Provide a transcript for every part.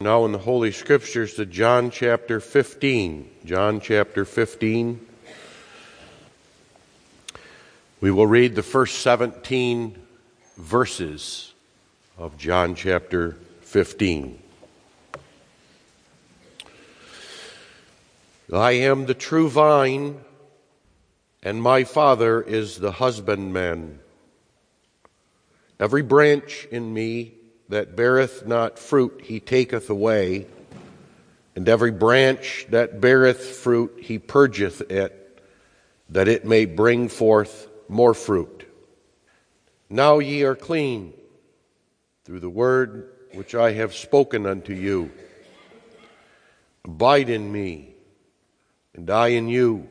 Now in the Holy Scriptures to John chapter 15. John chapter 15. We will read the first 17 verses of John chapter 15. I am the true vine, and my Father is the husbandman. Every branch in me that beareth not fruit he taketh away, and every branch that beareth fruit he purgeth it, that it may bring forth more fruit. Now ye are clean through the word which I have spoken unto you. Abide in me, and I in you.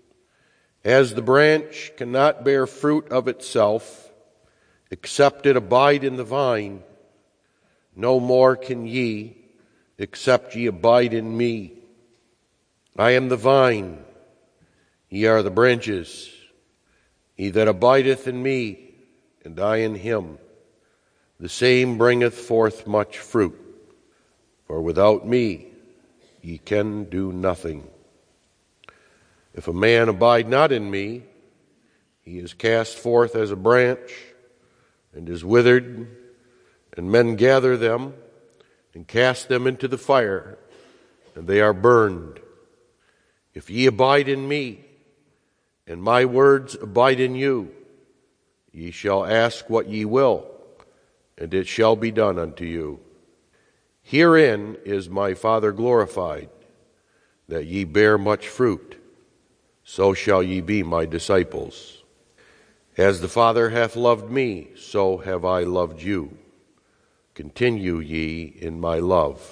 As the branch cannot bear fruit of itself, except it abide in the vine, no more can ye, except ye abide in me. I am the vine, ye are the branches. He that abideth in me, and I in him, the same bringeth forth much fruit. For without me ye can do nothing. If a man abide not in me, he is cast forth as a branch, and is withered, and men gather them and cast them into the fire, and they are burned. If ye abide in me, and my words abide in you, ye shall ask what ye will, and it shall be done unto you. Herein is my Father glorified, that ye bear much fruit, so shall ye be my disciples. As the Father hath loved me, so have I loved you. Continue ye in my love.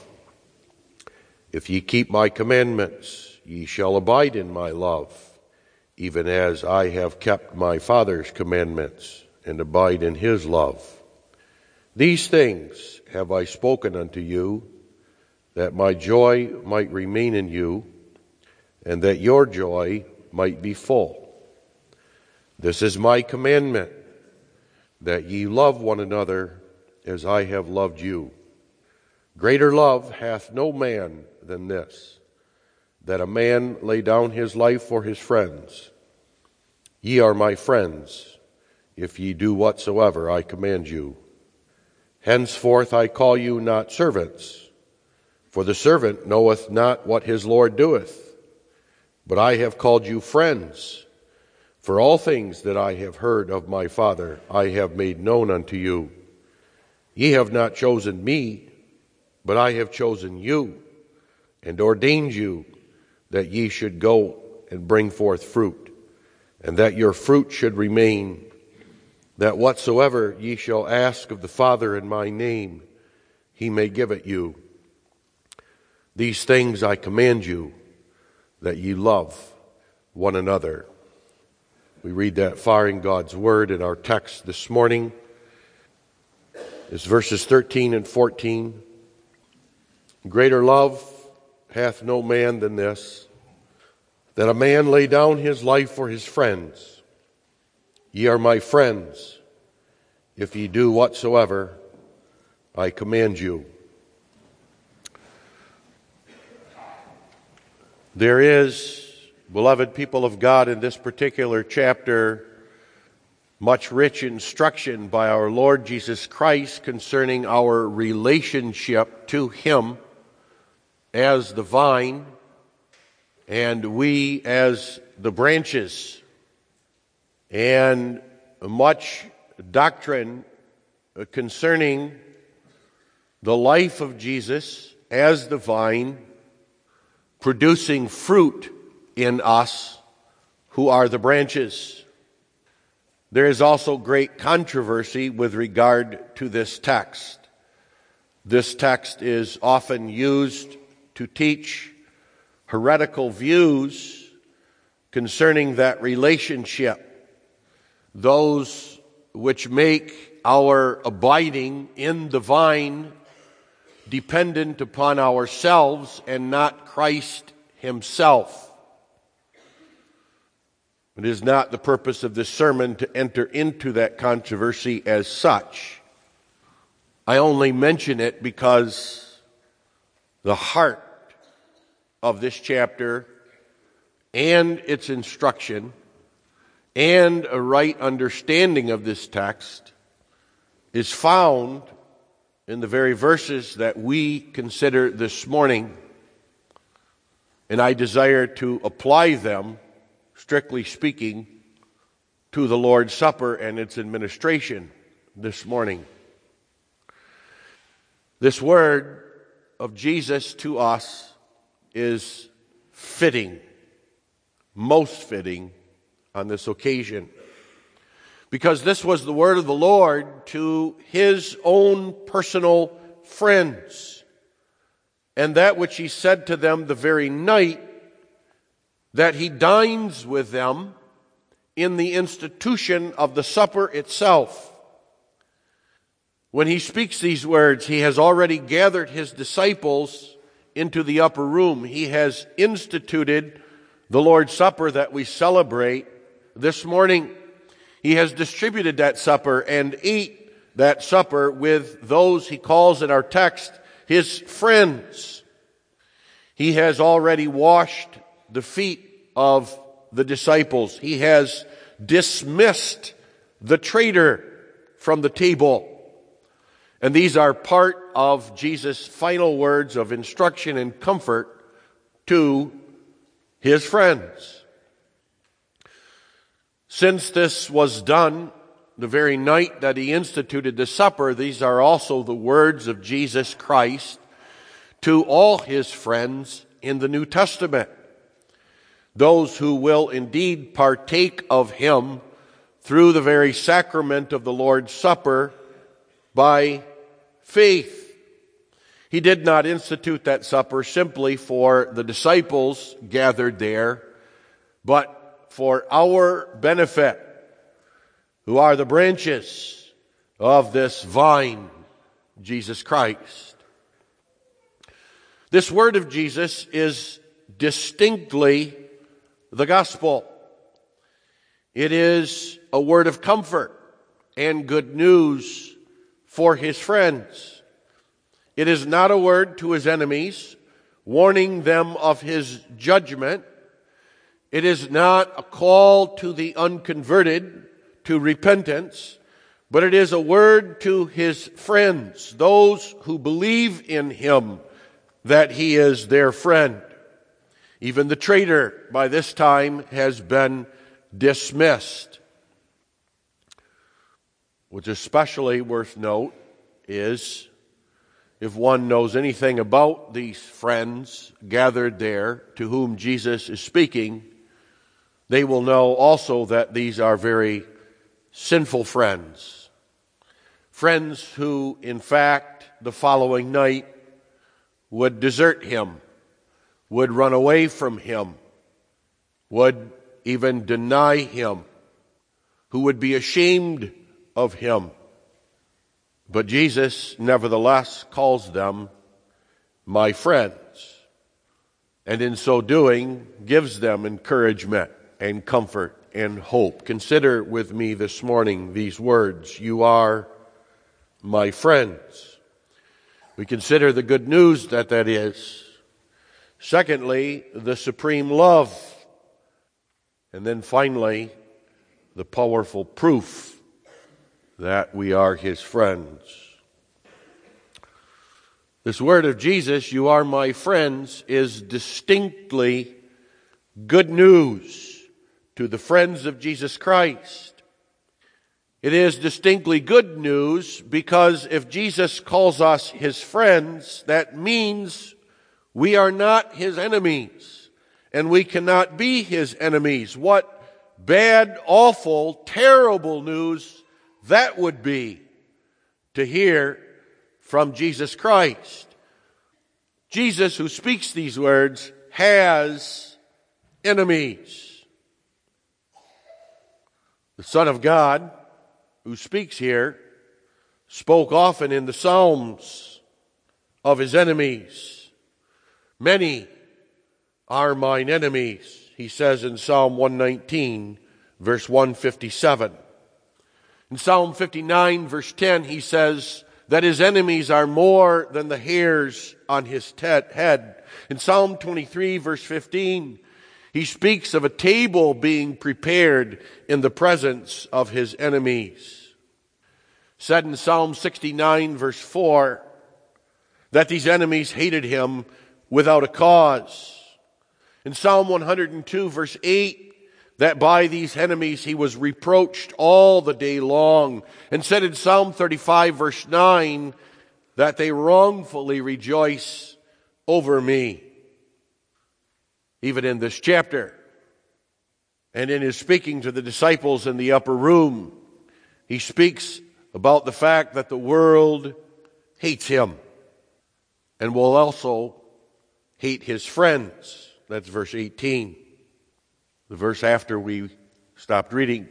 If ye keep my commandments, ye shall abide in my love, even as I have kept my Father's commandments, and abide in his love. These things have I spoken unto you, that my joy might remain in you, and that your joy might be full. This is my commandment, that ye love one another as I have loved you. Greater love hath no man than this, that a man lay down his life for his friends. Ye are my friends, if ye do whatsoever I command you. Henceforth I call you not servants, for the servant knoweth not what his Lord doeth. But I have called you friends, for all things that I have heard of my Father I have made known unto you. Ye have not chosen me, but I have chosen you, and ordained you, that ye should go and bring forth fruit, and that your fruit should remain, that whatsoever ye shall ask of the Father in my name, he may give it you. These things I command you, that ye love one another. We read that far in God's Word, and our text this morning is verses 13 and 14. Greater love hath no man than this, that a man lay down his life for his friends. Ye are my friends, if ye do whatsoever I command you. There is, beloved people of God, in this particular chapter, much rich instruction by our Lord Jesus Christ concerning our relationship to him as the vine and we as the branches, and much doctrine concerning the life of Jesus as the vine producing fruit in us who are the branches. There is also great controversy with regard to this text. This text is often used to teach heretical views concerning that relationship, those which make our abiding in the vine dependent upon ourselves and not Christ himself. It is not the purpose of this sermon to enter into that controversy as such. I only mention it because the heart of this chapter and its instruction and a right understanding of this text is found in the very verses that we consider this morning, and I desire to apply them, strictly speaking, to the Lord's Supper and its administration this morning. This word of Jesus to us is fitting, most fitting on this occasion, because this was the word of the Lord to his own personal friends, and that which he said to them the very night that he dines with them in the institution of the supper itself. When he speaks these words, he has already gathered his disciples into the upper room. He has instituted the Lord's Supper that we celebrate this morning. He has distributed that supper and ate that supper with those he calls in our text his friends. He has already washed the feet of the disciples. He has dismissed the traitor from the table. And these are part of Jesus' final words of instruction and comfort to his friends. Since this was done the very night that he instituted the supper, these are also the words of Jesus Christ to all his friends in the New Testament, those who will indeed partake of him through the very sacrament of the Lord's Supper by faith. He did not institute that supper simply for the disciples gathered there, but for our benefit, who are the branches of this vine, Jesus Christ. This word of Jesus is distinctly the gospel. It is a word of comfort and good news for his friends. It is not a word to his enemies, warning them of his judgment. It is not a call to the unconverted to repentance, but it is a word to his friends, those who believe in him, that he is their friend. Even the traitor by this time has been dismissed. What's especially worth note is, if one knows anything about these friends gathered there to whom Jesus is speaking, they will know also that these are very sinful friends. Friends who, in fact, the following night would desert him, would run away from him, would even deny him, who would be ashamed of him. But Jesus, nevertheless, calls them my friends, and in so doing, gives them encouragement and comfort and hope. Consider with me this morning these words: you are my friends. We consider the good news that is. Secondly, the supreme love. And then finally, the powerful proof that we are his friends. This word of Jesus, you are my friends, is distinctly good news to the friends of Jesus Christ. It is distinctly good news because if Jesus calls us his friends, that means we are not his enemies, and we cannot be his enemies. What bad, awful, terrible news that would be to hear from Jesus Christ. Jesus, who speaks these words, has enemies. The Son of God, who speaks here, spoke often in the Psalms of his enemies. Many are mine enemies, he says in Psalm 119, verse 157. In Psalm 59, verse 10, he says, that his enemies are more than the hairs on his head. In Psalm 23, verse 15, he speaks of a table being prepared in the presence of his enemies. Said in Psalm 69, verse 4, that these enemies hated him without a cause. In Psalm 102, verse 8, that by these enemies he was reproached all the day long. And said in Psalm 35, verse 9, that they wrongfully rejoice over me. Even in this chapter, and in his speaking to the disciples in the upper room, he speaks about the fact that the world hates him and will also hate his friends. That's verse 18, the verse after we stopped reading.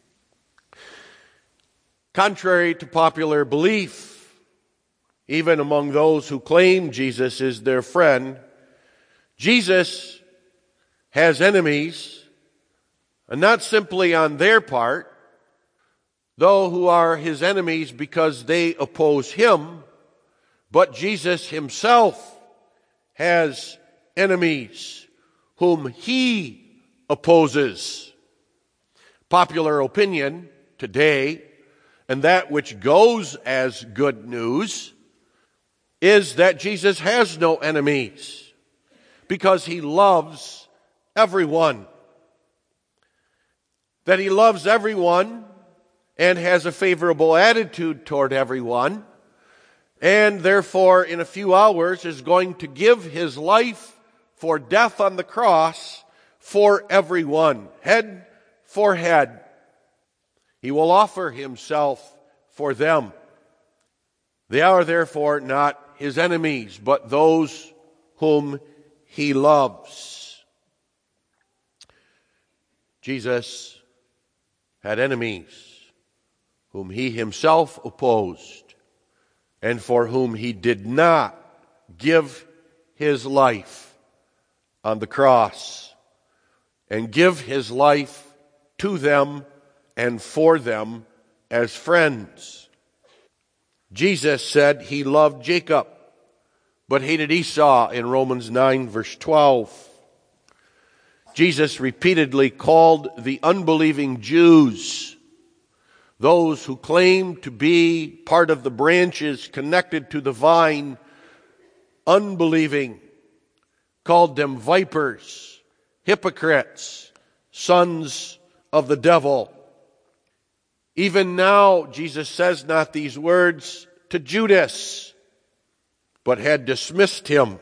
Contrary to popular belief, even among those who claim Jesus is their friend, Jesus has enemies, and not simply on their part, though who are his enemies because they oppose him, but Jesus himself has enemies whom he opposes. Popular opinion today, and that which goes as good news, is that Jesus has no enemies because he loves everyone. That he loves everyone and has a favorable attitude toward everyone, and therefore in a few hours is going to give his life for death on the cross for everyone, head for head. He will offer himself for them. They are therefore not his enemies, but those whom he loves. Jesus had enemies whom he himself opposed and for whom he did not give his life on the cross and give his life to them and for them as friends. Jesus said he loved Jacob but hated Esau in Romans 9, verse 12. Jesus repeatedly called the unbelieving Jews, those who claimed to be part of the branches connected to the vine, unbelieving, called them vipers, hypocrites, sons of the devil. Even now, Jesus says not these words to Judas, but had dismissed him.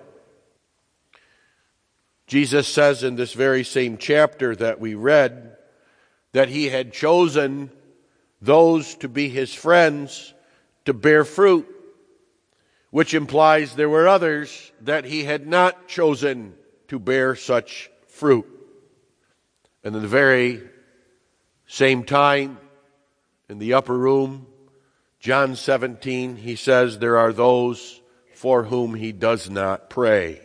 Jesus says in this very same chapter that we read that he had chosen those to be his friends to bear fruit, which implies there were others that he had not chosen to bear such fruit. And in the very same time, in the upper room, John 17, he says there are those for whom he does not pray.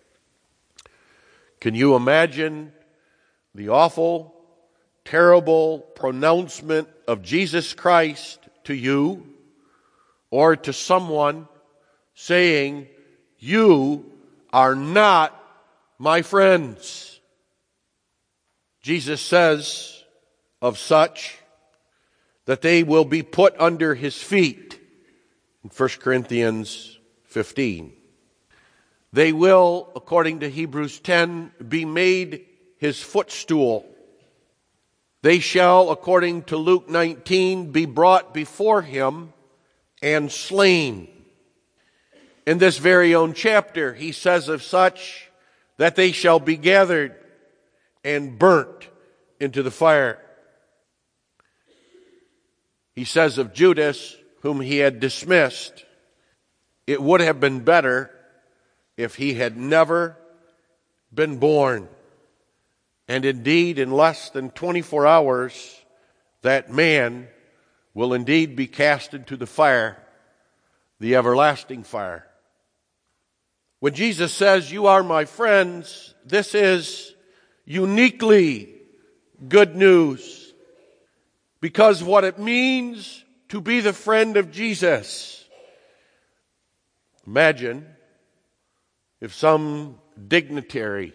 Can you imagine the awful, terrible pronouncement of Jesus Christ to you or to someone saying, "You are not my friends"? Jesus says of such that they will be put under his feet in 1 Corinthians 15. They will, according to Hebrews 10, be made his footstool. They shall, according to Luke 19, be brought before him and slain. In this very own chapter, he says of such that they shall be gathered and burnt into the fire. He says of Judas, whom he had dismissed, it would have been better if he had never been born. And indeed, in less than 24 hours, that man will indeed be cast into the fire, the everlasting fire. When Jesus says, "You are my friends," this is uniquely good news. Because what it means to be the friend of Jesus Imagine if some dignitary,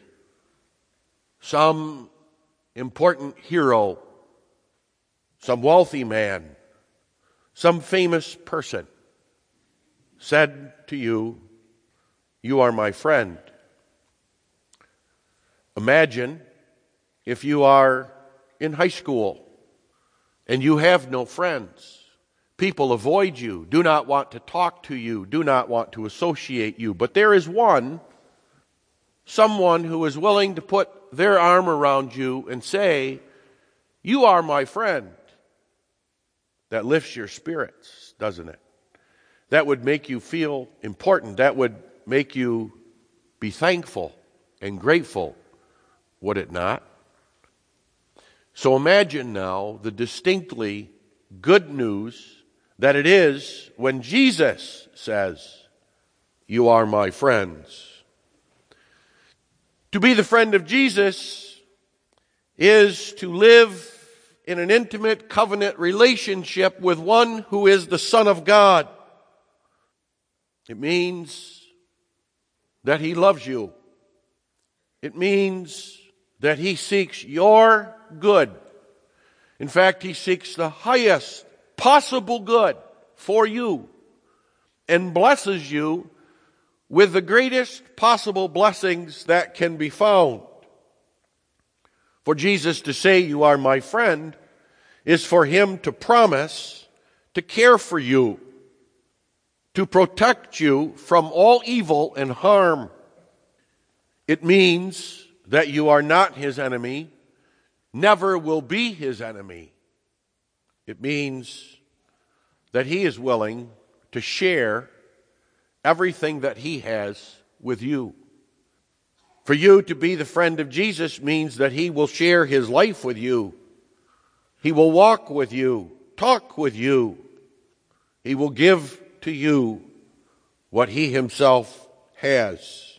some important hero, some wealthy man, some famous person said to you, "You are my friend." Imagine if you are in high school and you have no friends. People avoid you, do not want to talk to you, do not want to associate you. But there is someone who is willing to put their arm around you and say, "You are my friend." That lifts your spirits, doesn't it? That would make you feel important. That would make you be thankful and grateful, would it not? So imagine now the distinctly good news that it is when Jesus says, "You are my friends." To be the friend of Jesus is to live in an intimate covenant relationship with one who is the Son of God. It means that he loves you. It means that he seeks your good. In fact, he seeks the highest possible good for you and blesses you with the greatest possible blessings that can be found. For Jesus to say, "You are my friend," is for him to promise to care for you, to protect you from all evil and harm. It means that you are not his enemy, never will be his enemy. It means that he is willing to share everything that he has with you. For you to be the friend of Jesus means that he will share his life with you. He will walk with you, talk with you. He will give to you what he himself has.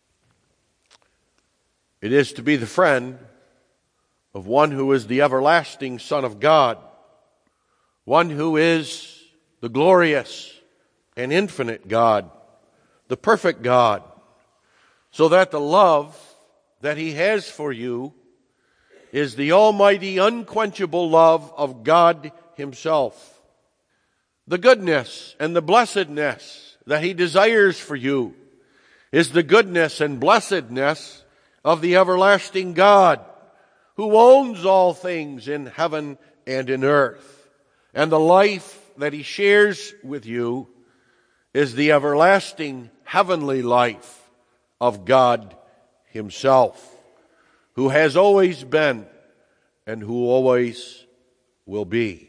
It is to be the friend of one who is the everlasting Son of God, one who is the glorious and infinite God, the perfect God, so that the love that he has for you is the almighty, unquenchable love of God himself. The goodness and the blessedness that he desires for you is the goodness and blessedness of the everlasting God, who owns all things in heaven and in earth. And the life that he shares with you is the everlasting heavenly life of God himself, who has always been and who always will be.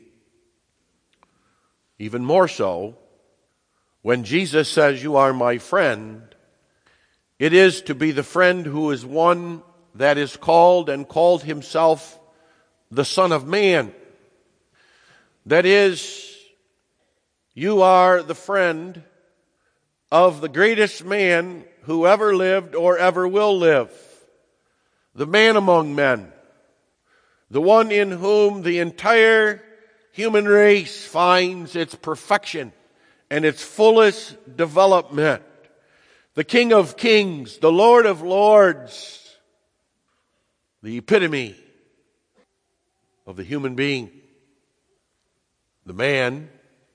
Even more so, when Jesus says, "You are my friend," it is to be the friend who is one that is called and called himself the Son of Man. That is, you are the friend of the greatest man who ever lived or ever will live, the man among men, the one in whom the entire human race finds its perfection and its fullest development, the King of Kings, the Lord of Lords, the epitome of the human being. The man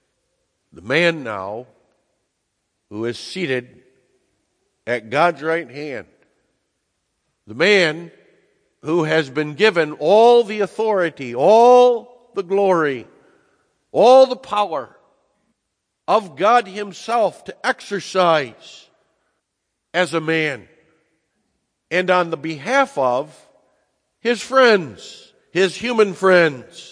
now who is seated at God's right hand. The man who has been given all the authority, all the glory, all the power of God himself to exercise as a man and on the behalf of his friends, his human friends.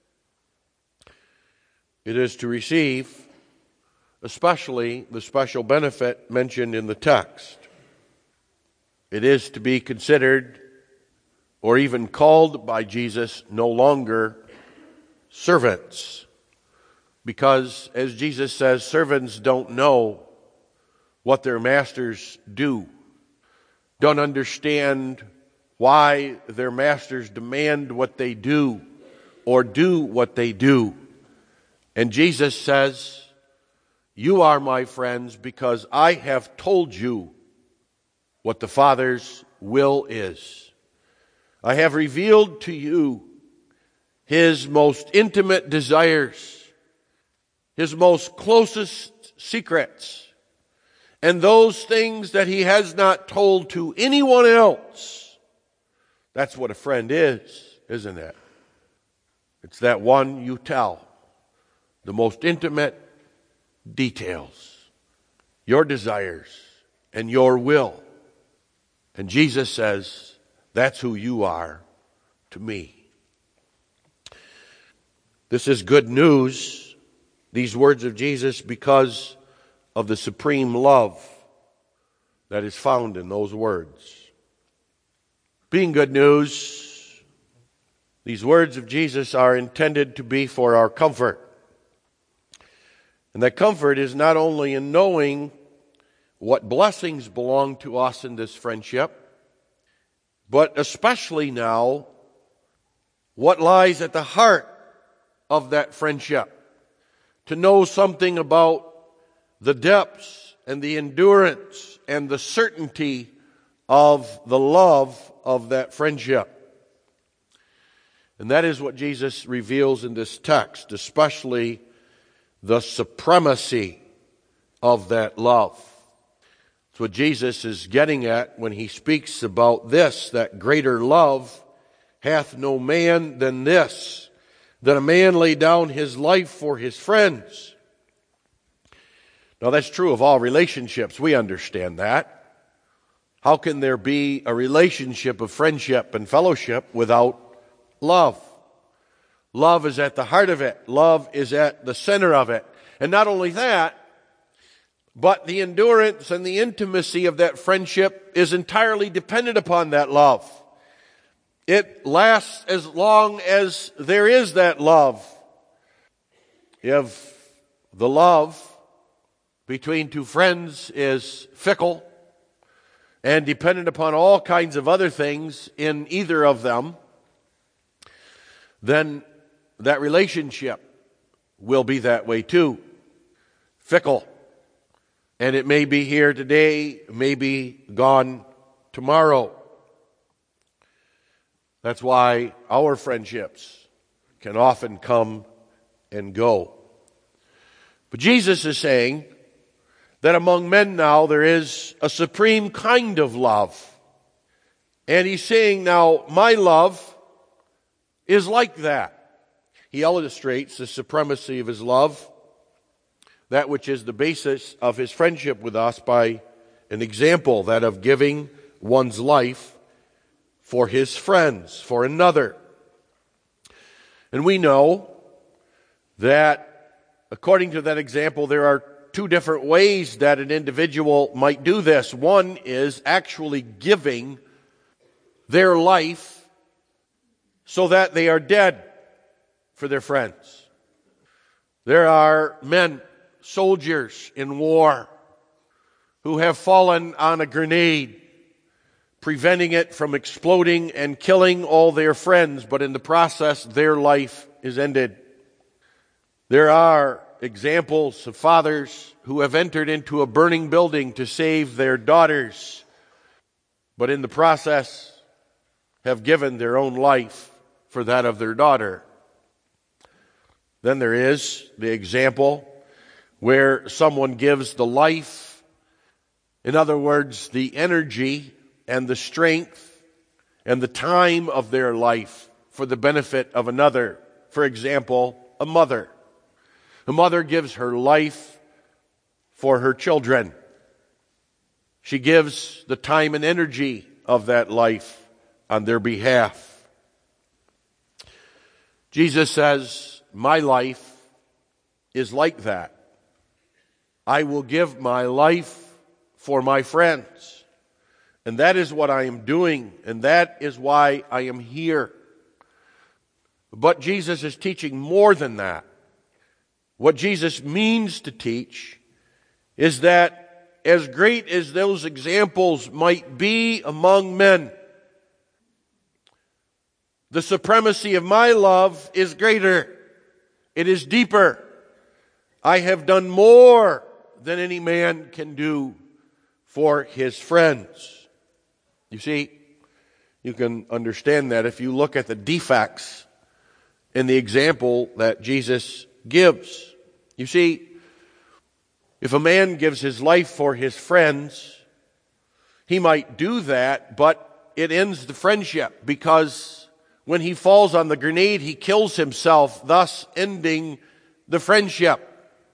It is to receive especially the special benefit mentioned in the text. It is to be considered or even called by Jesus no longer servants, because as Jesus says, servants don't know what their masters do, don't understand why their masters demand what they do or do what they do. And Jesus says, You are my friends because I have told you what the Father's will is. I have revealed to you His most intimate desires, His most closest secrets, and those things that He has not told to anyone else. That's what a friend is, isn't it? It's that one you tell the most intimate details, your desires, and your will. And Jesus says, that's who you are to me. This is good news, these words of Jesus, because of the supreme love that is found in those words. Being good news, these words of Jesus are intended to be for our comfort. And that comfort is not only in knowing what blessings belong to us in this friendship, but especially now, what lies at the heart of that friendship. To know something about the depths and the endurance and the certainty of the love of that friendship. And that is what Jesus reveals in this text, especially the supremacy of that love. That's what Jesus is getting at when he speaks about this, that greater love hath no man than this, that a man lay down his life for his friends. Now that's true of all relationships. We understand that. How can there be a relationship of friendship and fellowship without love? Love is at the heart of it. Love is at the center of it. And not only that, but the endurance and the intimacy of that friendship is entirely dependent upon that love. It lasts as long as there is that love. If the love between two friends is fickle and dependent upon all kinds of other things in either of them, then that relationship will be that way too. Fickle. And it may be here today, may be gone tomorrow. That's why our friendships can often come and go. But Jesus is saying that among men now there is a supreme kind of love. And he's saying now, my love is like that. He illustrates the supremacy of his love, that which is the basis of his friendship with us, by an example, that of giving one's life for his friends, for another. And we know that according to that example, there are two different ways that an individual might do this. One is actually giving their life so that they are dead for their friends. There are men, soldiers in war, who have fallen on a grenade, preventing it from exploding and killing all their friends, but in the process their life is ended. There are examples of fathers who have entered into a burning building to save their daughters, but in the process have given their own life for that of their daughter. Then there is the example where someone gives the life, in other words, the energy and the strength and the time of their life for the benefit of another. For example, a mother. A mother gives her life for her children. She gives the time and energy of that life on their behalf. Jesus says, my life is like that. I will give my life for my friends. And that is what I am doing, and that is why I am here. But Jesus is teaching more than that. What Jesus means to teach is that as great as those examples might be among men, the supremacy of my love is greater. It is deeper. I have done more than any man can do for his friends. You see, you can understand that if you look at the defects in the example that Jesus gives. You see, if a man gives his life for his friends, he might do that, but it ends the friendship, because when he falls on the grenade, he kills himself, thus ending the friendship.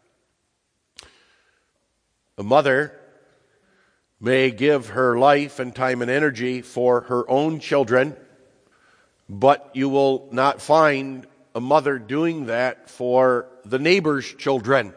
A mother may give her life and time and energy for her own children, but you will not find a mother doing that for the neighbor's children,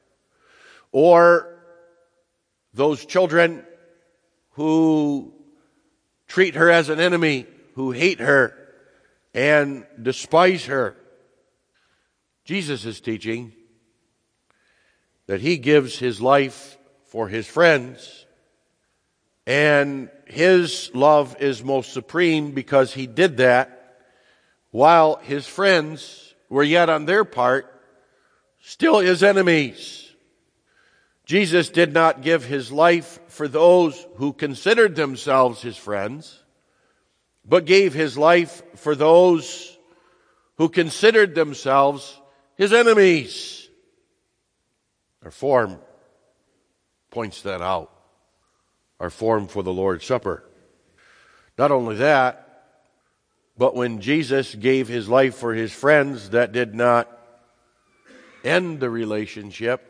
or those children who treat her as an enemy, who hate her and despise her. Jesus is teaching that he gives his life for his friends, and his love is most supreme because he did that while his friends were yet on their part still his enemies. Jesus did not give his life for those who considered themselves his friends, but gave his life for those who considered themselves his enemies. Our form points that out. Our form for the Lord's Supper. Not only that, but when Jesus gave his life for his friends, that did not end the relationship,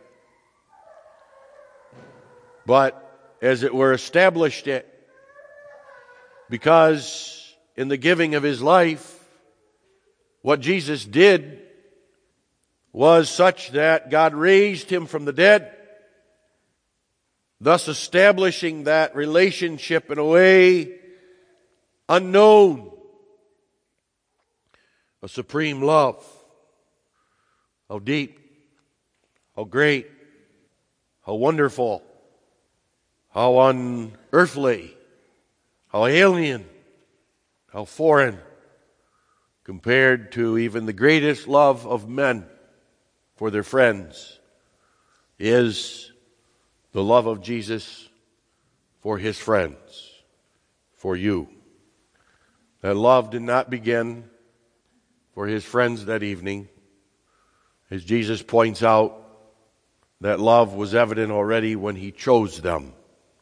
but as it were established it, because in the giving of his life, what Jesus did was such that God raised him from the dead, thus establishing that relationship in a way unknown. A supreme love. How deep, how great, how wonderful, how unearthly, how alien, how foreign, compared to even the greatest love of men for their friends, is the love of Jesus for his friends, for you. That love did not begin for his friends that evening. As Jesus points out, that love was evident already when he chose them.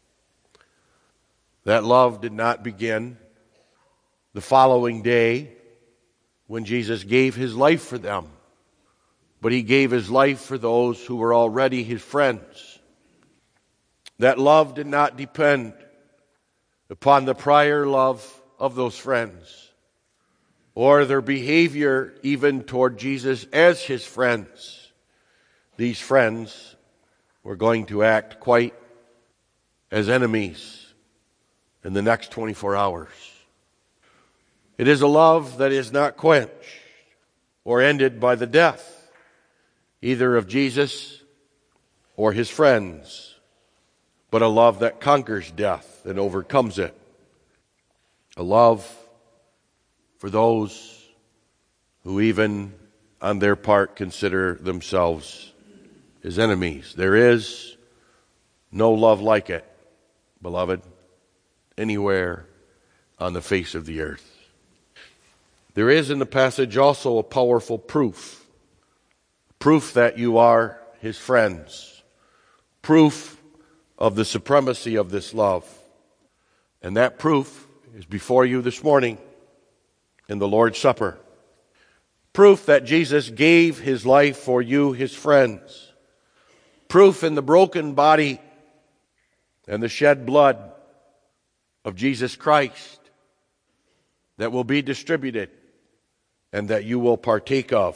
That love did not begin the following day when Jesus gave his life for them, but he gave his life for those who were already his friends. That love did not depend upon the prior love of those friends or their behavior even toward Jesus as his friends. These friends were going to act quite as enemies in the next 24 hours. It is a love that is not quenched or ended by the death either of Jesus or his friends, but a love that conquers death and overcomes it. A love for those who even on their part consider themselves his enemies. There is no love like it, beloved, anywhere on the face of the earth. There is in the passage also a powerful proof that you are his friends, proof of the supremacy of this love. And that proof is before you this morning in the Lord's Supper. Proof that Jesus gave his life for you, his friends. Proof in the broken body and the shed blood of Jesus Christ that will be distributed and that you will partake of.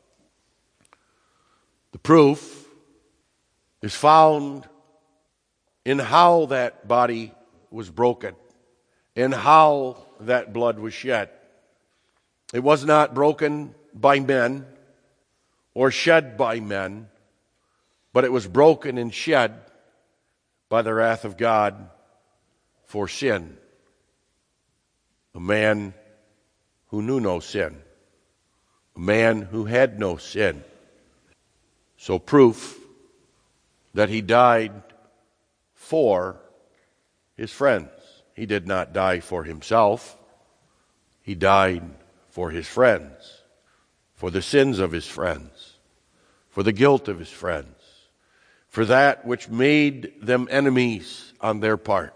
The proof is found in how that body was broken, in how that blood was shed. It was not broken by men or shed by men, but it was broken and shed by the wrath of God for sin. A man who knew no sin, a man who had no sin, So proof that he died for his friends. He did not die for himself. He died for his friends, for the sins of his friends, for the guilt of his friends, for that which made them enemies on their part,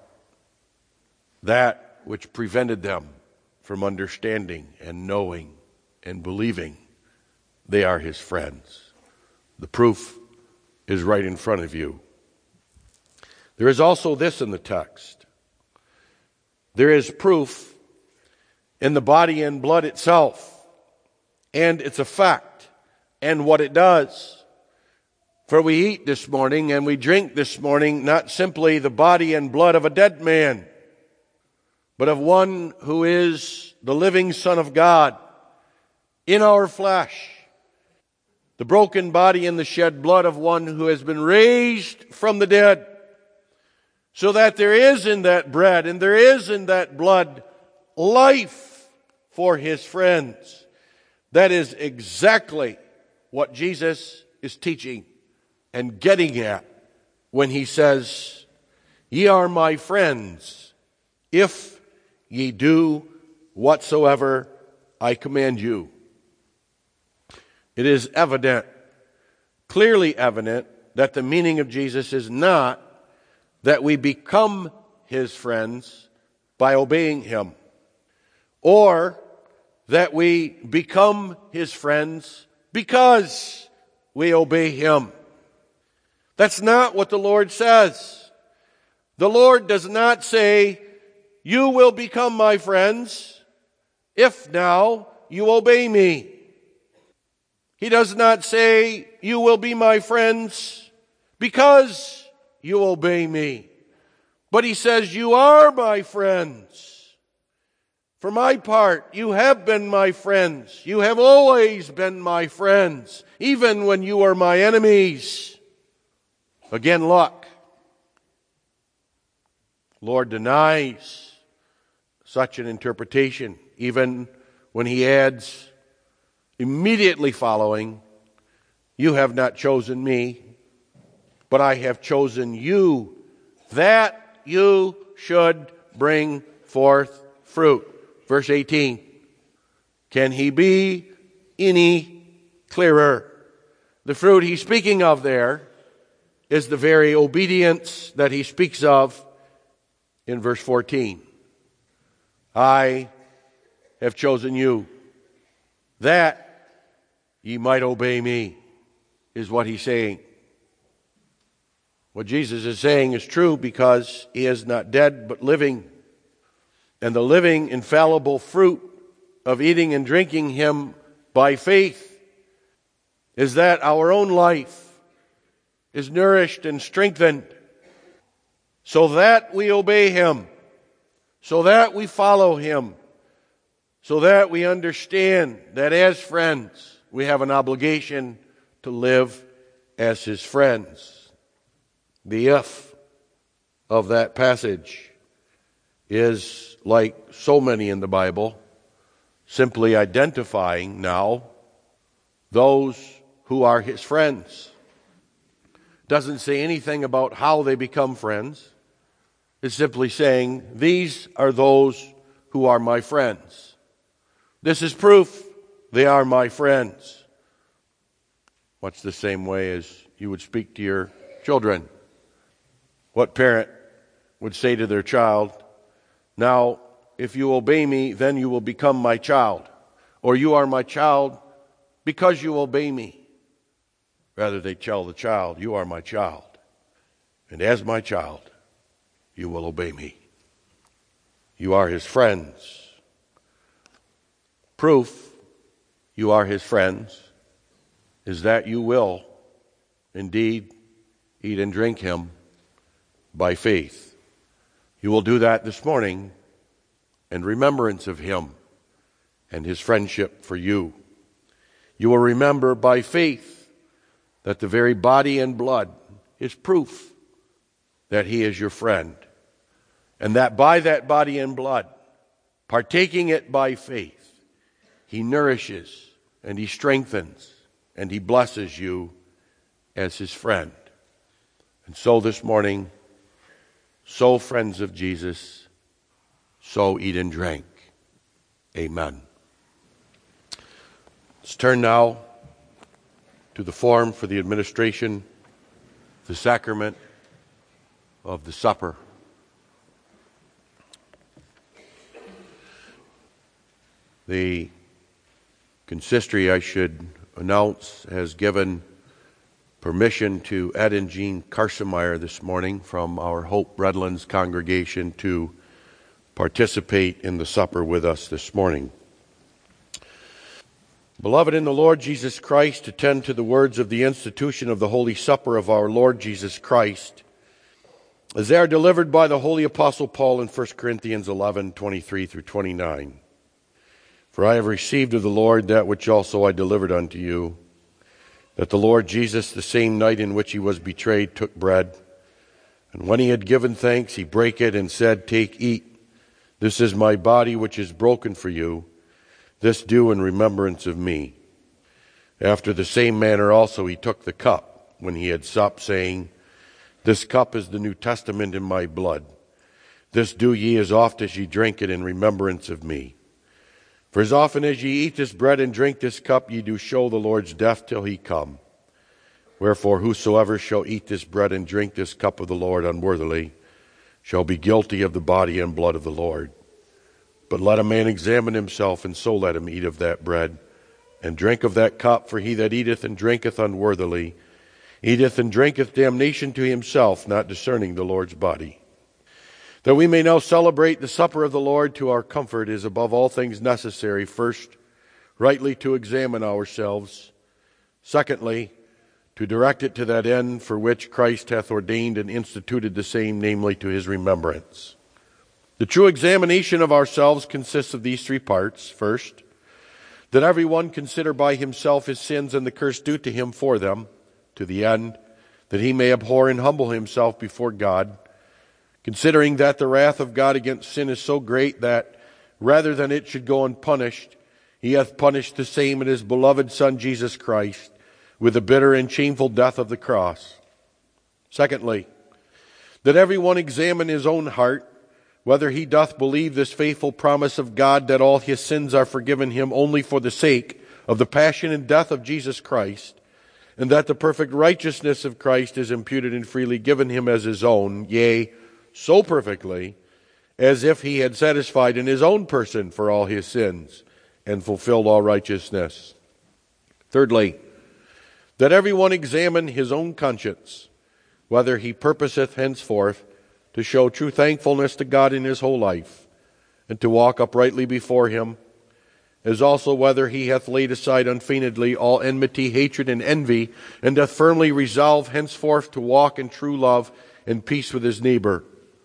that which prevented them from understanding and knowing and believing they are his friends. The proof is right in front of you. There is also this in the text. There is proof in the body and blood itself and its effect and what it does. For we eat this morning and we drink this morning not simply the body and blood of a dead man, but of one who is the living Son of God in our flesh, the broken body and the shed blood of one who has been raised from the dead, so that there is in that bread and there is in that blood life for his friends. That is exactly what Jesus is teaching and getting at when he says, "Ye are my friends, if ye do whatsoever I command you." It is evident, clearly evident, that the meaning of Jesus is not that we become his friends by obeying him, or that we become his friends because we obey him. That's not what the Lord says. The Lord does not say, "You will become my friends if now you obey me." He does not say, "You will be my friends because you obey me." But he says, "You are my friends. For my part, you have been my friends. You have always been my friends, even when you are my enemies." Again, look. Lord denies such an interpretation, even when he adds immediately following, "You have not chosen me, but I have chosen you, that you should bring forth fruit." Verse 18. Can he be any clearer? The fruit he's speaking of there is the very obedience that he speaks of in verse 14. "I have chosen you, that ye might obey me," is what he's saying. What Jesus is saying is true because he is not dead but living. And the living, infallible fruit of eating and drinking him by faith is that our own life is nourished and strengthened so that we obey him, so that we follow him, so that we understand that as friends we have an obligation to live as his friends. The "if" of that passage is, like so many in the Bible, simply identifying now those who are his friends. Doesn't say anything about how they become friends. It's simply saying, these are those who are my friends. This is proof they are my friends. Much the same way as you would speak to your children. What parent would say to their child, "Now, if you obey me, then you will become my child," or "You are my child because you obey me"? Rather, they tell the child, "You are my child, and as my child, you will obey me." You are his friends. Proof you are his friends is that you will indeed eat and drink him by faith. You will do that this morning in remembrance of him and his friendship for you. You will remember by faith that the very body and blood is proof that he is your friend, and that by that body and blood, partaking it by faith, he nourishes and he strengthens and he blesses you as his friend. And so this morning, so friends of Jesus, so eat and drink. Amen. Let's turn now to the form for the administration, the sacrament of the supper. The consistory, I should announce, has given permission to Ed and Jean Karsemeyer this morning from our Hope Redlands congregation to participate in the supper with us this morning. Beloved in the Lord Jesus Christ, attend to the words of the institution of the Holy Supper of our Lord Jesus Christ, as they are delivered by the Holy Apostle Paul in 1 Corinthians 11:23 through 29. For I have received of the Lord that which also I delivered unto you, that the Lord Jesus, the same night in which he was betrayed, took bread. And when he had given thanks, he brake it and said, Take, eat. This is my body which is broken for you. This do in remembrance of me. After the same manner also he took the cup when he had supped, saying, This cup is the New Testament in my blood. This do ye as oft as ye drink it in remembrance of me. For as often as ye eat this bread and drink this cup, ye do show the Lord's death till he come. Wherefore whosoever shall eat this bread and drink this cup of the Lord unworthily shall be guilty of the body and blood of the Lord. But let a man examine himself, and so let him eat of that bread and drink of that cup. For he that eateth and drinketh unworthily eateth and drinketh damnation to himself, not discerning the Lord's body. That we may now celebrate the supper of the Lord to our comfort is above all things necessary, first, rightly to examine ourselves, secondly, to direct it to that end for which Christ hath ordained and instituted the same, namely to his remembrance. The true examination of ourselves consists of these three parts. First, that every one consider by himself his sins and the curse due to him for them, to the end that he may abhor and humble himself before God, considering that the wrath of God against sin is so great that, rather than it should go unpunished, he hath punished the same in his beloved Son Jesus Christ, with the bitter and shameful death of the cross. Secondly, that every one examine his own heart, whether he doth believe this faithful promise of God, that all his sins are forgiven him only for the sake of the passion and death of Jesus Christ, and that the perfect righteousness of Christ is imputed and freely given him as his own, yea, so perfectly, as if he had satisfied in his own person for all his sins, and fulfilled all righteousness. Thirdly, that every one examine his own conscience, whether he purposeth henceforth to show true thankfulness to God in his whole life, and to walk uprightly before him, as also whether he hath laid aside unfeignedly all enmity, hatred, and envy, and doth firmly resolve henceforth to walk in true love and peace with his neighbor.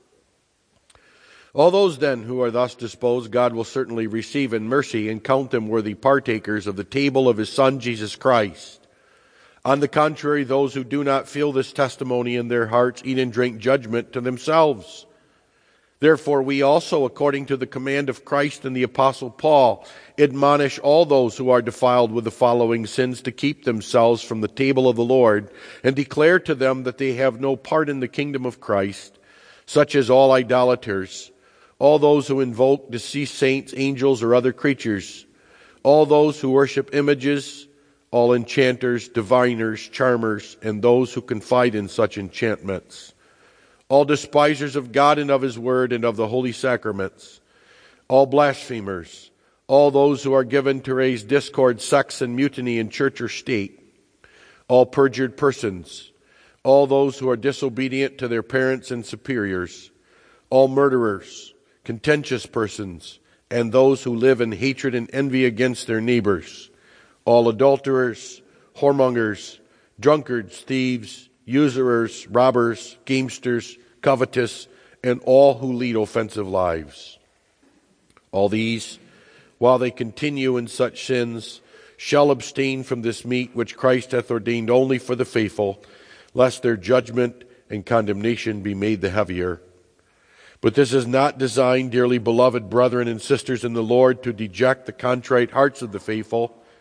All those then who are thus disposed, God will certainly receive in mercy and count them worthy partakers of the table of his Son, Jesus Christ. On the contrary, those who do not feel this testimony in their hearts eat and drink judgment to themselves. Therefore, we also, according to the command of Christ and the Apostle Paul, admonish all those who are defiled with the following sins to keep themselves from the table of the Lord, and declare to them that they have no part in the kingdom of Christ, such as all idolaters, all those who invoke deceased saints, angels, or other creatures, all those who worship images, all enchanters, diviners, charmers, and those who confide in such enchantments, all despisers of God and of his word and of the holy sacraments, all blasphemers, all those who are given to raise discord, sects, and mutiny in church or state, all perjured persons, all those who are disobedient to their parents and superiors, all murderers, contentious persons, and those who live in hatred and envy against their neighbors, all adulterers, whoremongers, drunkards, thieves, usurers, robbers, gamesters, covetous, and all who lead offensive lives. All these, while they continue in such sins, shall abstain from this meat which Christ hath ordained only for the faithful, lest their judgment and condemnation be made the heavier. But this is not designed, dearly beloved brethren and sisters in the Lord, to deject the contrite hearts of the faithful,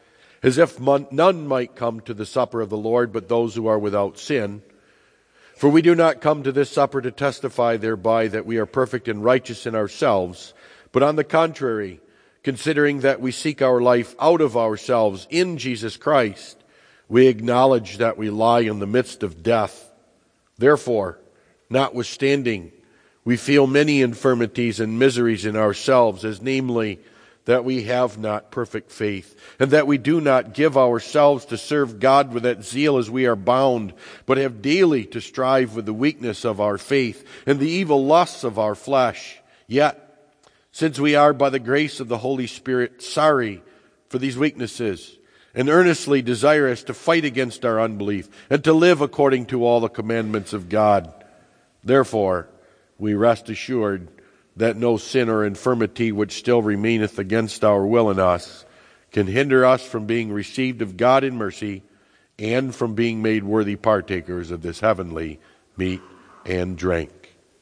as if none might come to the supper of the Lord but those who are without sin. For we do not come to this supper to testify thereby that we are perfect and righteous in ourselves, but on the contrary, considering that we seek our life out of ourselves in Jesus Christ, we acknowledge that we lie in the midst of death. Therefore, notwithstanding, we feel many infirmities and miseries in ourselves, as namely, that we have not perfect faith, and that we do not give ourselves to serve God with that zeal as we are bound, but have daily to strive with the weakness of our faith and the evil lusts of our flesh. Yet, since we are by the grace of the Holy Spirit sorry for these weaknesses, and earnestly desirous to fight against our unbelief, and to live according to all the commandments of God, therefore we rest assured that no sin or infirmity which still remaineth against our will in us can hinder us from being received of God in mercy, and from being made worthy partakers of this heavenly meat and drink.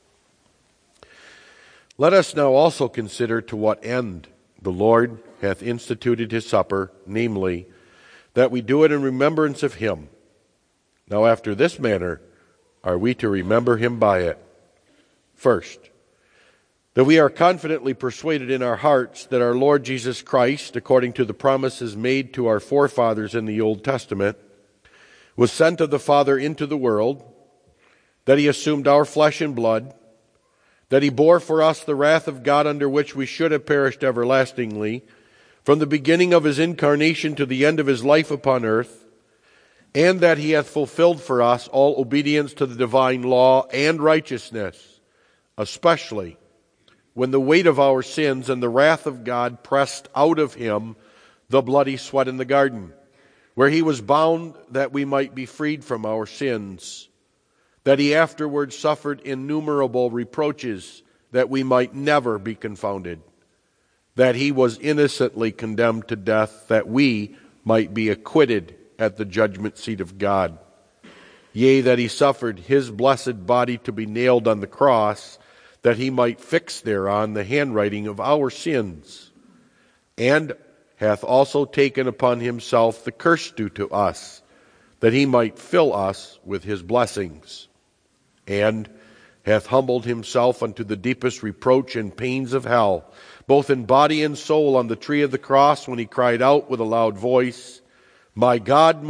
Let us now also consider to what end the Lord hath instituted his supper, namely, that we do it in remembrance of him. Now after this manner are we to remember him by it. First, that we are confidently persuaded in our hearts that our Lord Jesus Christ, according to the promises made to our forefathers in the Old Testament, was sent of the Father into the world, that he assumed our flesh and blood, that he bore for us the wrath of God under which we should have perished everlastingly, from the beginning of his incarnation to the end of his life upon earth, and that he hath fulfilled for us all obedience to the divine law and righteousness, especially when the weight of our sins and the wrath of God pressed out of him the bloody sweat in the garden, where he was bound that we might be freed from our sins, that he afterwards suffered innumerable reproaches that we might never be confounded, that he was innocently condemned to death that we might be acquitted at the judgment seat of God. Yea, that he suffered his blessed body to be nailed on the cross, that he might fix thereon the handwriting of our sins, and hath also taken upon himself the curse due to us, that he might fill us with his blessings, and hath humbled himself unto the deepest reproach and pains of hell, both in body and soul, on the tree of the cross, when he cried out with a loud voice, my God,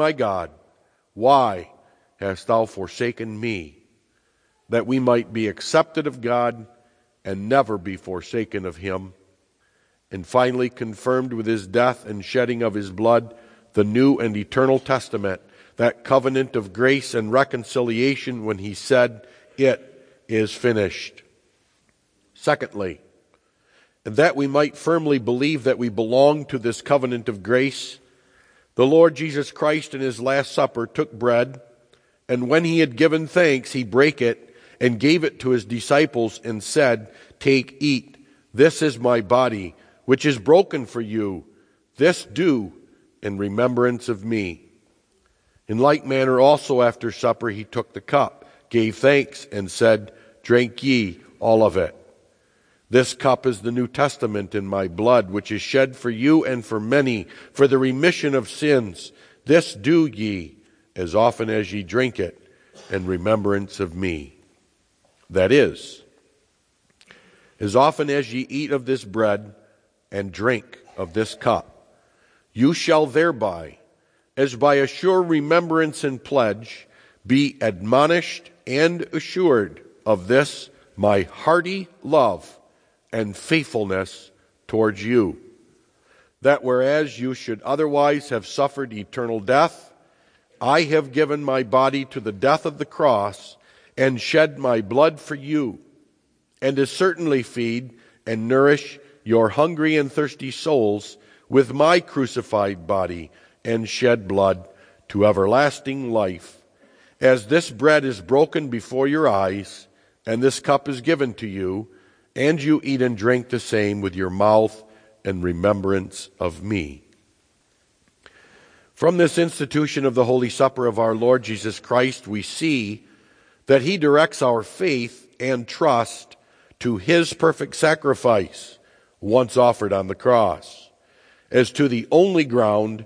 why hast thou forsaken me? That we might be accepted of God and never be forsaken of him, and finally confirmed with his death and shedding of his blood the new and eternal testament, that covenant of grace and reconciliation, when he said, it is finished. Secondly, and that we might firmly believe that we belong to this covenant of grace, the Lord Jesus Christ in his last supper took bread, and when he had given thanks, he brake it and gave it to his disciples and said, take, eat, this is my body, which is broken for you. This do in remembrance of me. In like manner also after supper he took the cup, gave thanks, and said, drink ye all of it. This cup is the New Testament in my blood, which is shed for you and for many for the remission of sins. This do ye as often as ye drink it in remembrance of me. That is, as often as ye eat of this bread and drink of this cup, you shall thereby, as by a sure remembrance and pledge, be admonished and assured of this my hearty love and faithfulness towards you, that whereas you should otherwise have suffered eternal death, I have given my body to the death of the cross, and shed my blood for you, and to certainly feed and nourish your hungry and thirsty souls with my crucified body and shed blood to everlasting life. As this bread is broken before your eyes, and this cup is given to you, and you eat and drink the same with your mouth in remembrance of me. From this institution of the Holy Supper of our Lord Jesus Christ, we see that he directs our faith and trust to his perfect sacrifice, once offered on the cross, as to the only ground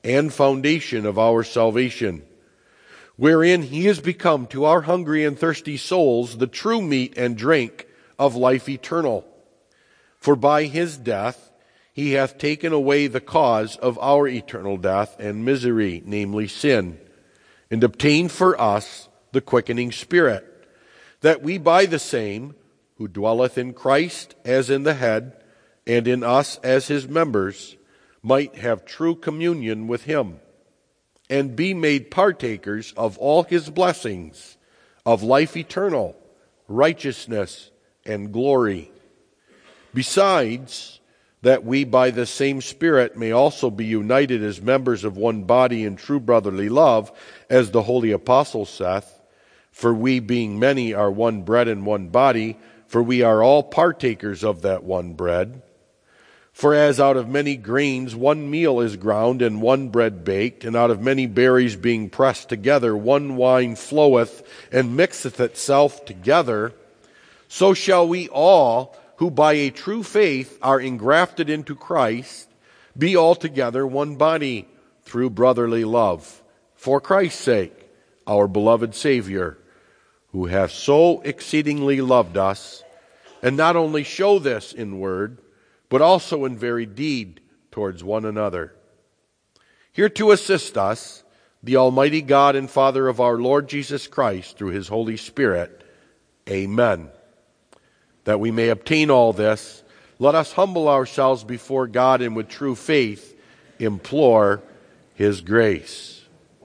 and foundation of our salvation, wherein he is become to our hungry and thirsty souls the true meat and drink of life eternal. For by his death he hath taken away the cause of our eternal death and misery, namely sin, and obtained for us the quickening Spirit, that we by the same, who dwelleth in Christ as in the head, and in us as his members, might have true communion with him, and be made partakers of all his blessings, of life eternal, righteousness, and glory. Besides, that we by the same Spirit may also be united as members of one body in true brotherly love, as the holy apostle saith, for we being many are one bread and one body, for we are all partakers of that one bread. For as out of many grains one meal is ground, and one bread baked, and out of many berries being pressed together one wine floweth, and mixeth itself together, so shall we all, who by a true faith are engrafted into Christ, be altogether one body through brotherly love, for Christ's sake, our beloved Savior, who hath so exceedingly loved us, and not only show this in word, but also in very deed towards one another. Here to assist us, the Almighty God and Father of our Lord Jesus Christ, through his Holy Spirit. Amen. That we may obtain all this, let us humble ourselves before God and with true faith implore his grace.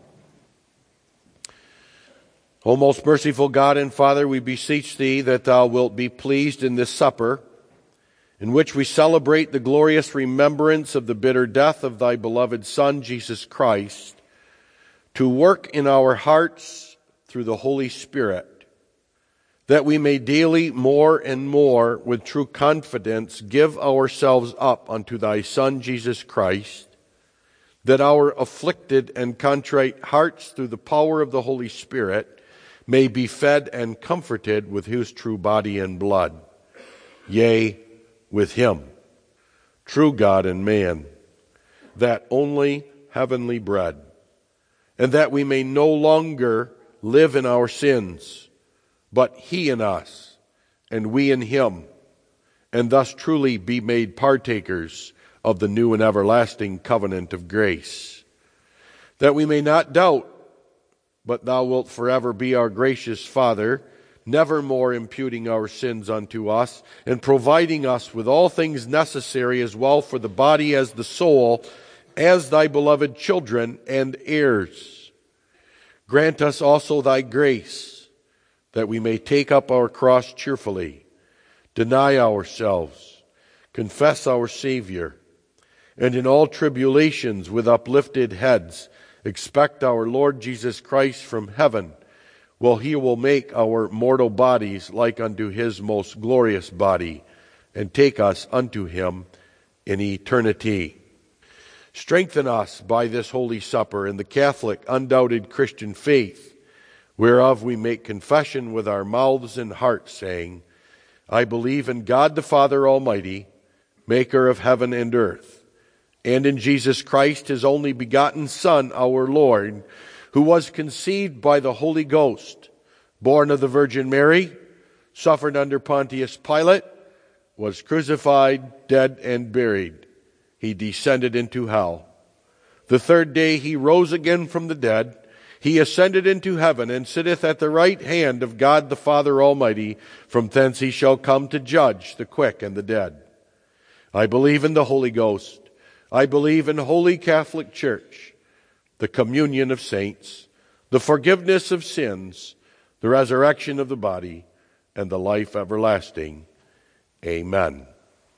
O most merciful God and Father, we beseech thee that thou wilt be pleased in this supper, in which we celebrate the glorious remembrance of the bitter death of thy beloved Son, Jesus Christ, to work in our hearts through the Holy Spirit, that we may daily more and more with true confidence give ourselves up unto thy Son, Jesus Christ, that our afflicted and contrite hearts through the power of the Holy Spirit may be fed and comforted with his true body and blood, yea, with him, true God and man, that only heavenly bread, and that we may no longer live in our sins, but he in us, and we in him, and thus truly be made partakers of the new and everlasting covenant of grace. That we may not doubt, but thou wilt forever be our gracious Father, never more imputing our sins unto us, and providing us with all things necessary as well for the body as the soul, as thy beloved children and heirs. Grant us also thy grace, that we may take up our cross cheerfully, deny ourselves, confess our Savior, and in all tribulations with uplifted heads expect our Lord Jesus Christ from heaven, while he will make our mortal bodies like unto his most glorious body, and take us unto him in eternity. Strengthen us by this holy supper in the Catholic, undoubted Christian faith, whereof we make confession with our mouths and hearts, saying, I believe in God the Father Almighty, maker of heaven and earth, and in Jesus Christ, his only begotten Son, our Lord, who was conceived by the Holy Ghost, born of the Virgin Mary, suffered under Pontius Pilate, was crucified, dead, and buried. He descended into hell. The third day he rose again from the dead. He ascended into heaven and sitteth at the right hand of God the Father Almighty. From thence he shall come to judge the quick and the dead. I believe in the Holy Ghost. I believe in Holy Catholic Church, the communion of saints, the forgiveness of sins, the resurrection of the body, and the life everlasting. Amen.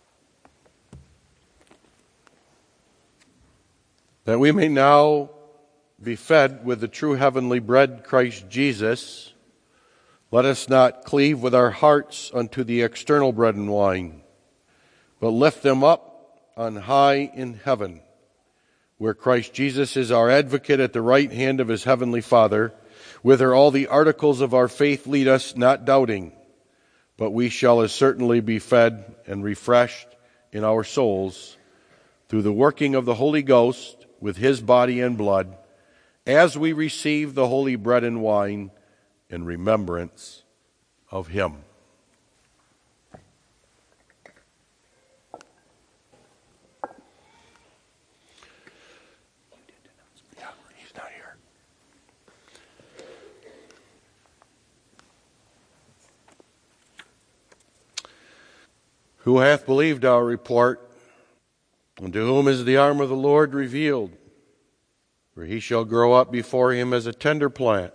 That we may now be fed with the true heavenly bread, Christ Jesus, let us not cleave with our hearts unto the external bread and wine, but lift them up on high in heaven, where Christ Jesus is our advocate at the right hand of his heavenly Father, whither all the articles of our faith lead us, not doubting, but we shall as certainly be fed and refreshed in our souls through the working of the Holy Ghost, with his body and blood, as we receive the holy bread and wine in remembrance of him. He's not here. Who hath believed our report? And to whom is the arm of the Lord revealed? For he shall grow up before him as a tender plant,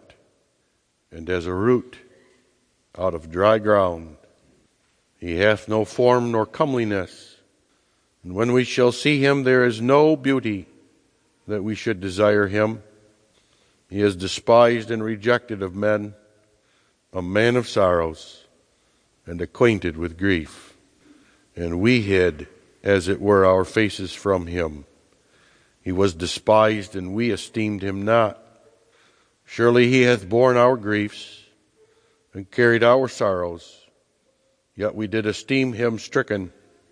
and as a root out of dry ground. He hath no form nor comeliness, and when we shall see him, there is no beauty that we should desire him. He is despised and rejected of men, a man of sorrows, and acquainted with grief. And we hid, as it were, our faces from him. He was despised, and we esteemed him not. Surely he hath borne our griefs, and carried our sorrows. Yet we did esteem him stricken,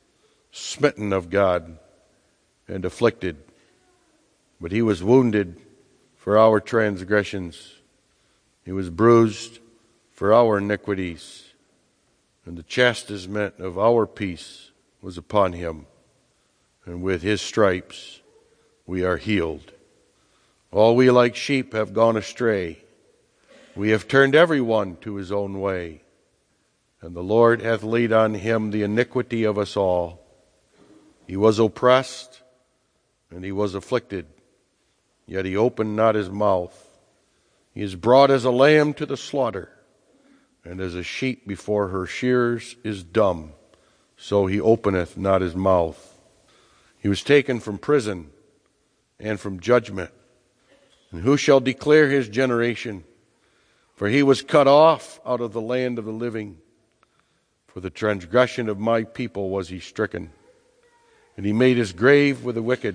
smitten of God, and afflicted. But he was wounded for our transgressions. He was bruised for our iniquities, and the chastisement of our peace was upon him, and with his stripes we are healed. All we like sheep have gone astray. We have turned every one to his own way, and the Lord hath laid on him the iniquity of us all. He was oppressed, and he was afflicted, yet he opened not his mouth. He is brought as a lamb to the slaughter, and as a sheep before her shearers is dumb, so he openeth not his mouth. He was taken from prison and from judgment. And who shall declare his generation? For he was cut off out of the land of the living. For the transgression of my people was he stricken. And he made his grave with the wicked,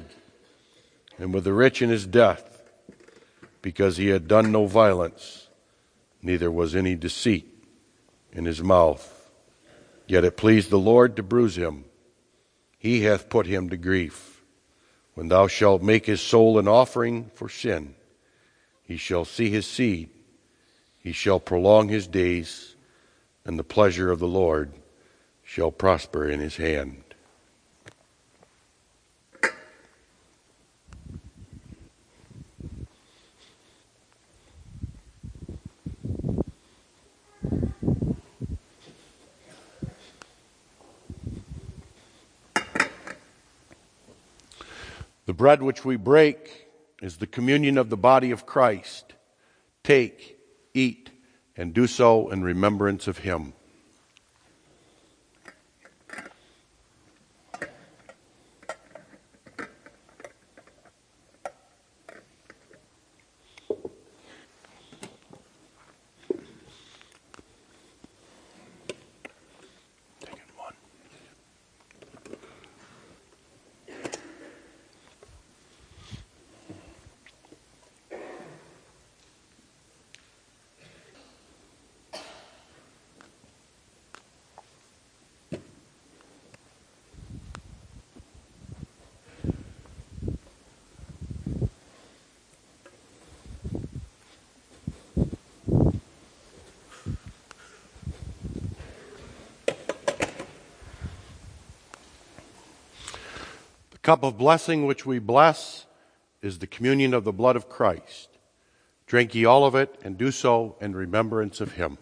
and with the rich in his death, because he had done no violence, neither was any deceit in his mouth. Yet it pleased the Lord to bruise him. He hath put him to grief. When thou shalt make his soul an offering for sin, he shall see his seed. He shall prolong his days, and the pleasure of the Lord shall prosper in his hand. The bread which we break is the communion of the body of Christ. Take, eat, and do so in remembrance of him. Cup of blessing which we bless is the communion of the blood of Christ. Drink ye all of it, and do so in remembrance of him.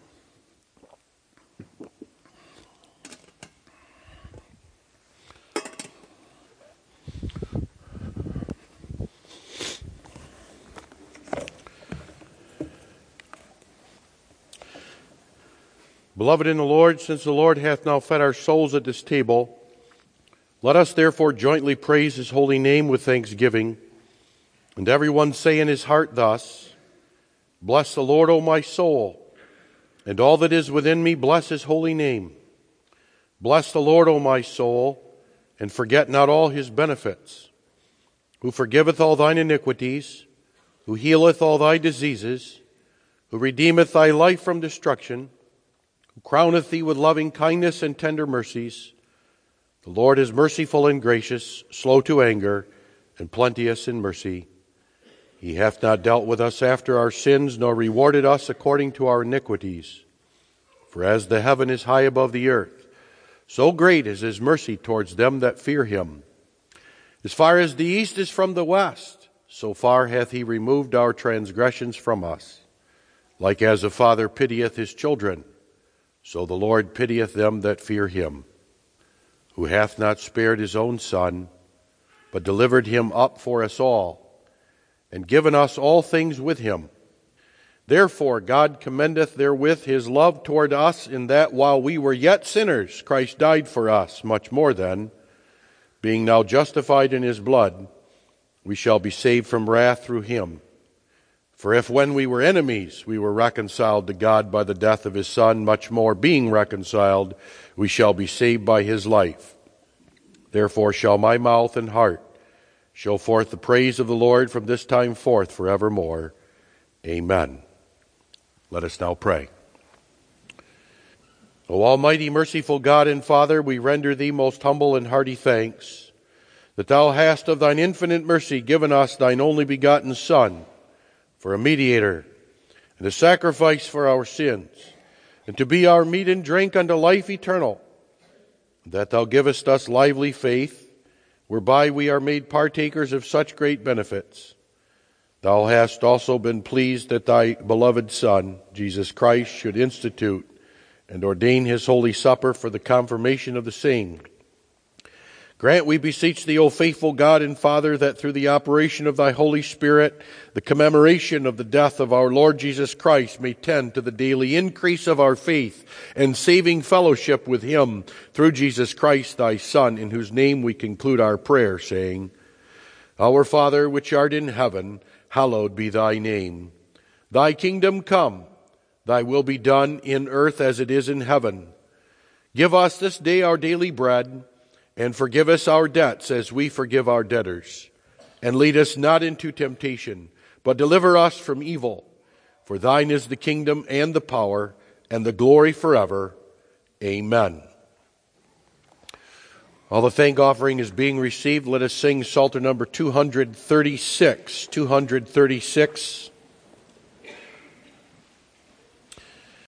Beloved in the Lord, since the Lord hath now fed our souls at this table, let us therefore jointly praise his holy name with thanksgiving. And everyone say in his heart thus, Bless the Lord, O my soul, and all that is within me, bless his holy name. Bless the Lord, O my soul, and forget not all his benefits, who forgiveth all thine iniquities, who healeth all thy diseases, who redeemeth thy life from destruction, who crowneth thee with loving kindness and tender mercies. The Lord is merciful and gracious, slow to anger, and plenteous in mercy. He hath not dealt with us after our sins, nor rewarded us according to our iniquities. For as the heaven is high above the earth, so great is his mercy towards them that fear him. As far as the east is from the west, so far hath he removed our transgressions from us. Like as a father pitieth his children, so the Lord pitieth them that fear him, who hath not spared his own Son, but delivered him up for us all, and given us all things with him. Therefore God commendeth therewith his love toward us, in that while we were yet sinners, Christ died for us. Much more then, being now justified in his blood, we shall be saved from wrath through him. For if when we were enemies, we were reconciled to God by the death of his Son, much more, being reconciled, we shall be saved by his life. Therefore shall my mouth and heart show forth the praise of the Lord from this time forth forevermore. Amen. Let us now pray. O almighty, merciful God and Father, we render thee most humble and hearty thanks that thou hast of thine infinite mercy given us thine only begotten Son, for a mediator and a sacrifice for our sins, and to be our meat and drink unto life eternal, that thou givest us lively faith, whereby we are made partakers of such great benefits. Thou hast also been pleased that thy beloved Son, Jesus Christ, should institute and ordain his holy supper for the confirmation of the same. Grant, we beseech thee, O faithful God and Father, that through the operation of thy Holy Spirit, the commemoration of the death of our Lord Jesus Christ may tend to the daily increase of our faith and saving fellowship with him through Jesus Christ, thy Son, in whose name we conclude our prayer, saying, Our Father, which art in heaven, hallowed be thy name. Thy kingdom come, thy will be done in earth as it is in heaven. Give us this day our daily bread, and forgive us our debts as we forgive our debtors. And lead us not into temptation, but deliver us from evil. For thine is the kingdom and the power and the glory forever. Amen. While the thank offering is being received, let us sing Psalter number 236. 236.